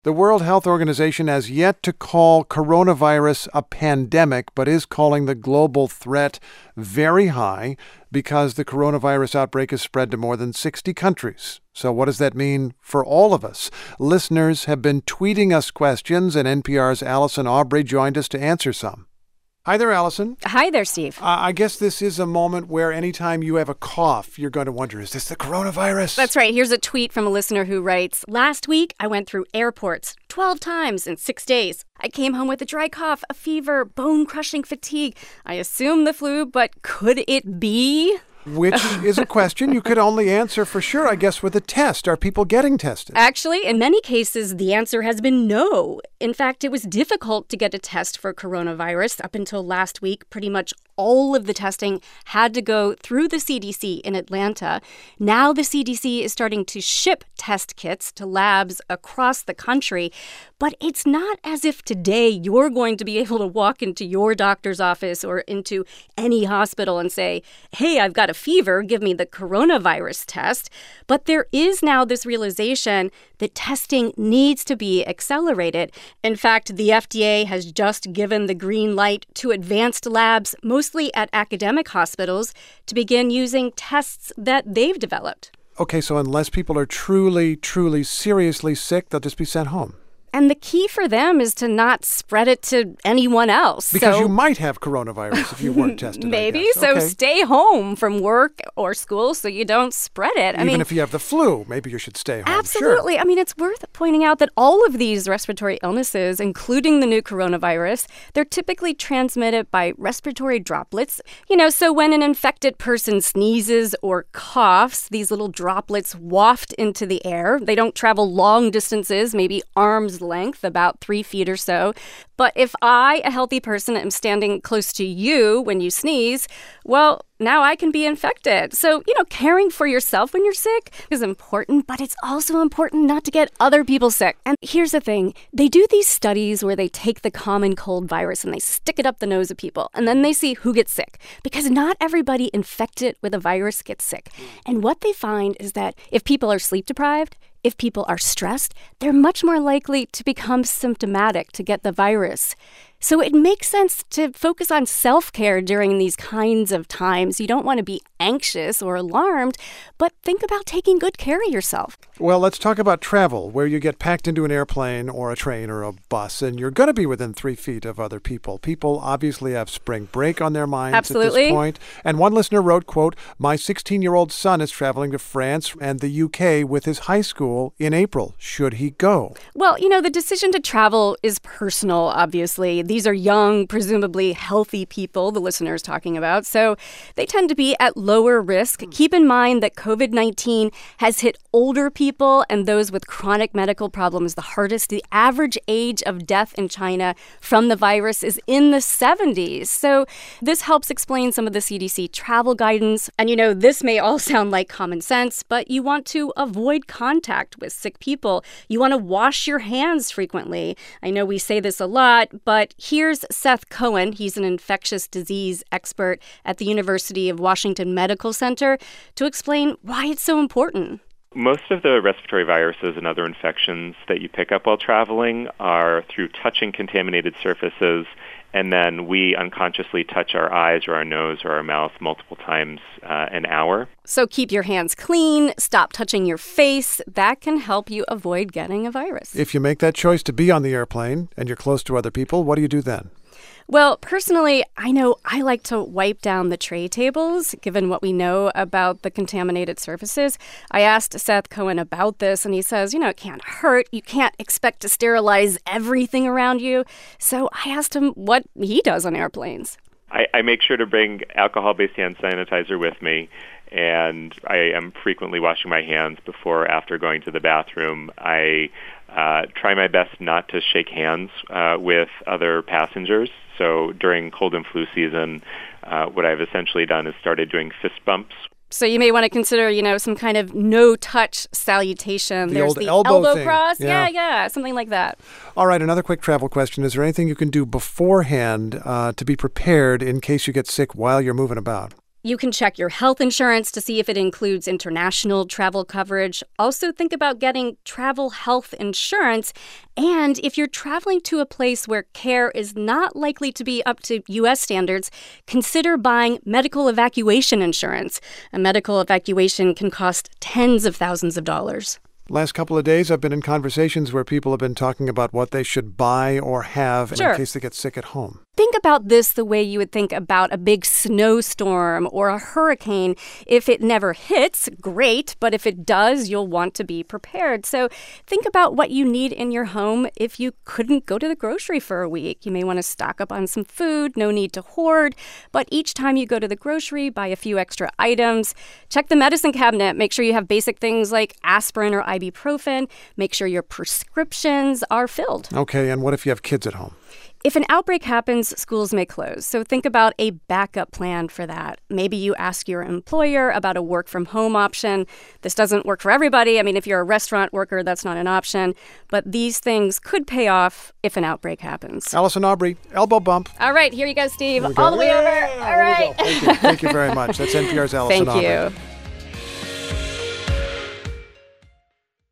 The World Health Organization has yet to call coronavirus a pandemic, but is calling the global threat very high because the coronavirus outbreak has spread to more than 60 countries. So what does that mean for all of us? Listeners have been tweeting us questions, and NPR's Allison Aubrey joined us to answer some. Hi there, Allison. Hi there, Steve. I guess this is a moment where anytime you have a cough, you're going to wonder, is this the coronavirus? That's right. Here's a tweet from a listener who writes, "Last week, I went through airports 12 times in 6 days. I came home with a dry cough, a fever, bone-crushing fatigue. I assume the flu, but could it be?" Which is a question you could only answer for sure, I guess, with a test. Are people getting tested? Actually, in many cases, the answer has been no. In fact, it was difficult to get a test for coronavirus. Up until last week, pretty much all of the testing had to go through the CDC in Atlanta. Now the CDC is starting to ship test kits to labs across the country. But it's not as if today you're going to be able to walk into your doctor's office or into any hospital and say, "Hey, I've got a fever, give me the coronavirus test." But there is now this realization that testing needs to be accelerated. In fact, the FDA has just given the green light to advanced labs, mostly at academic hospitals, to begin using tests that they've developed. Okay, so unless people are truly, truly seriously sick, they'll just be sent home. And the key for them is to not spread it to anyone else. Because you might have coronavirus if you weren't tested. Maybe. So stay home from work or school so you don't spread it. Even if you have the flu, maybe you should stay home. Absolutely. Sure. I mean, it's worth pointing out that all of these respiratory illnesses, including the new coronavirus, they're typically transmitted by respiratory droplets. So when an infected person sneezes or coughs, these little droplets waft into the air. They don't travel long distances, maybe arms length, about 3 feet or so. But if I, a healthy person, am standing close to you when you sneeze, well, now I can be infected. So, caring for yourself when you're sick is important, but it's also important not to get other people sick. And here's the thing. They do these studies where they take the common cold virus and they stick it up the nose of people, and then they see who gets sick. Because not everybody infected with a virus gets sick. And what they find is that if people are sleep deprived, if people are stressed, they're much more likely to become symptomatic, to get the virus. So it makes sense to focus on self-care during these kinds of times. You don't want to be anxious or alarmed, but think about taking good care of yourself. Well, let's talk about travel, where you get packed into an airplane or a train or a bus, and you're going to be within 3 feet of other people. People obviously have spring break on their minds at this point. And one listener wrote, quote, "My 16-year-old son is traveling to France and the UK with his high school in April. Should he go?" Well, the decision to travel is personal, obviously. These are young, presumably healthy people the listener is talking about, so they tend to be at lower risk. Keep in mind that COVID-19 has hit older people and those with chronic medical problems the hardest. The average age of death in China from the virus is in the 70s. So this helps explain some of the CDC travel guidance. And this may all sound like common sense, but you want to avoid contact with sick people. You want to wash your hands frequently. I know we say this a lot, but here's Seth Cohen. He's an infectious disease expert at the University of Washington Medical Center to explain why it's so important. Most of the respiratory viruses and other infections that you pick up while traveling are through touching contaminated surfaces, and then we unconsciously touch our eyes or our nose or our mouth multiple times an hour. So keep your hands clean, stop touching your face. That can help you avoid getting a virus. If you make that choice to be on the airplane and you're close to other people, what do you do then? Well, personally, I know I like to wipe down the tray tables, given what we know about the contaminated surfaces. I asked Seth Cohen about this, and he says, it can't hurt. You can't expect to sterilize everything around you. So I asked him what he does on airplanes. I make sure to bring alcohol-based hand sanitizer with me, and I am frequently washing my hands before or after going to the bathroom. I try my best not to shake hands with other passengers. So during cold and flu season, what I've essentially done is started doing fist bumps. So you may want to consider, some kind of no-touch salutation. There's the old elbow thing. Cross. Yeah, something like that. All right, another quick travel question. Is there anything you can do beforehand to be prepared in case you get sick while you're moving about? You can check your health insurance to see if it includes international travel coverage. Also, think about getting travel health insurance. And if you're traveling to a place where care is not likely to be up to U.S. standards, consider buying medical evacuation insurance. A medical evacuation can cost tens of thousands of dollars. Last couple of days, I've been in conversations where people have been talking about what they should buy or have in case they get sick at home. Think about this the way you would think about a big snowstorm or a hurricane. If it never hits, great, but if it does, you'll want to be prepared. So think about what you need in your home if you couldn't go to the grocery for a week. You may want to stock up on some food, no need to hoard, but each time you go to the grocery, buy a few extra items. Check the medicine cabinet. Make sure you have basic things like aspirin or ibuprofen. Make sure your prescriptions are filled. Okay, and what if you have kids at home? If an outbreak happens, schools may close, so think about a backup plan for that. Maybe you ask your employer about a work-from-home option. This doesn't work for everybody. I mean, if you're a restaurant worker, that's not an option. But these things could pay off if an outbreak happens. Allison Aubrey, elbow bump. All right, here you go, Steve. All the way over. All right. Thank you. Thank you very much. That's NPR's Allison Aubrey. Thank you.